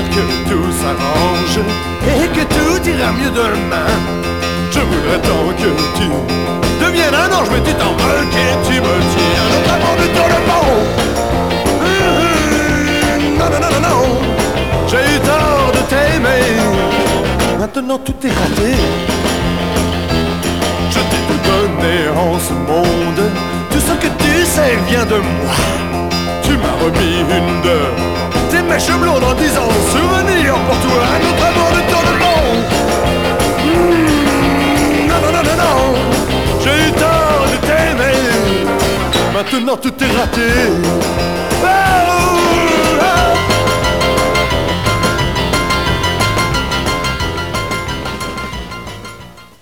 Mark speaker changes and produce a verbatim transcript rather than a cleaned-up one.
Speaker 1: dire que tout s'arrange et que tout ira mieux demain. Je voudrais tant que tu deviennes un ange, mais tu t'en veux et tu me tiens notamment de tout le monde. Mmh, non, non, non, non, non. J'ai eu tort de t'aimer, maintenant tout est raté. Je t'ai tout donné en ce monde, tout ce que tu sais vient de moi. Tu m'as remis une de tes mèches blondes en disant souvenir pour toi, notre amour de tout le monde. Mmh, non, non, non, non, non. J'ai eu tort de t'aimer, maintenant tout est raté. Oh,